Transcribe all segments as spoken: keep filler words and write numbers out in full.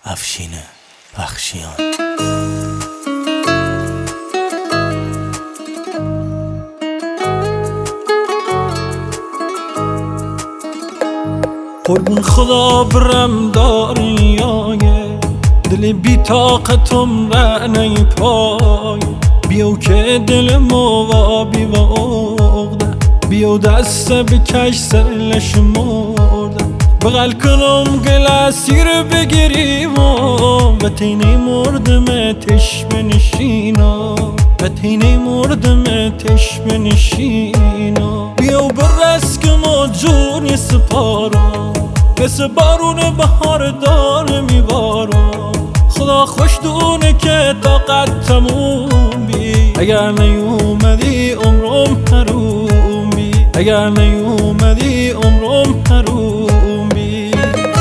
افشین بخشیان. قربون خدا برم داریایه دل بی طاقتم رعنی پای بیو که دل موابی و عقده بیو دست بکش سرلش مرده بغل کنم گل اسیر بگیریم و تینه مردم تش بنشینا و تینه مردم تش بنشینا بیو برس که ما جونی سپارا مثل بارون بهار داره میبارا خدا خوش دونه که طاقت تموم بی اگر نیومدی عمرم حروم بی اگر نیومدی عمرم حروم بی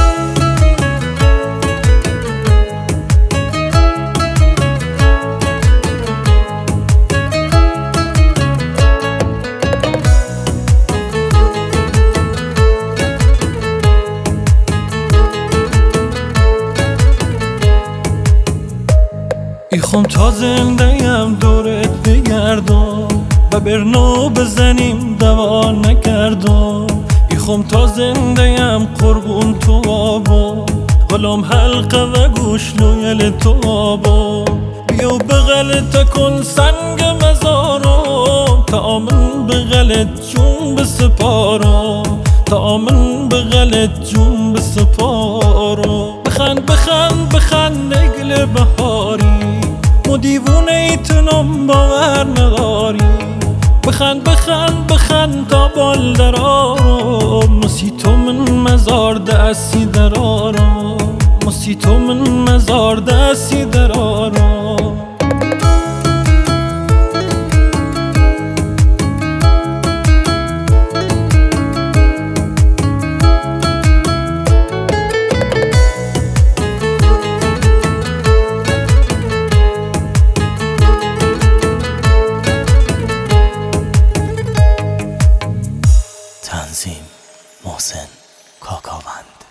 ایخوام تا زنده‌ام دورت بگردم و برنو بزنیم دوا نکردم ایخوام تا زنده‌ام قربون تو بابا غلام حلقه و گوش لویل تو بابا بیو بغلت کن سنگ مزارم تا من بغلت جون بسپارم تا من بغلت جون بسپارم بخند بخند بخند نگل بهاری مو دیوونه ایتنم باور نداری بخند بخند بخند تا بال درارم مسی تو من مزار دستی درارم مسی تو من مزار دستی درارم تنظیم محسن کاکاوند.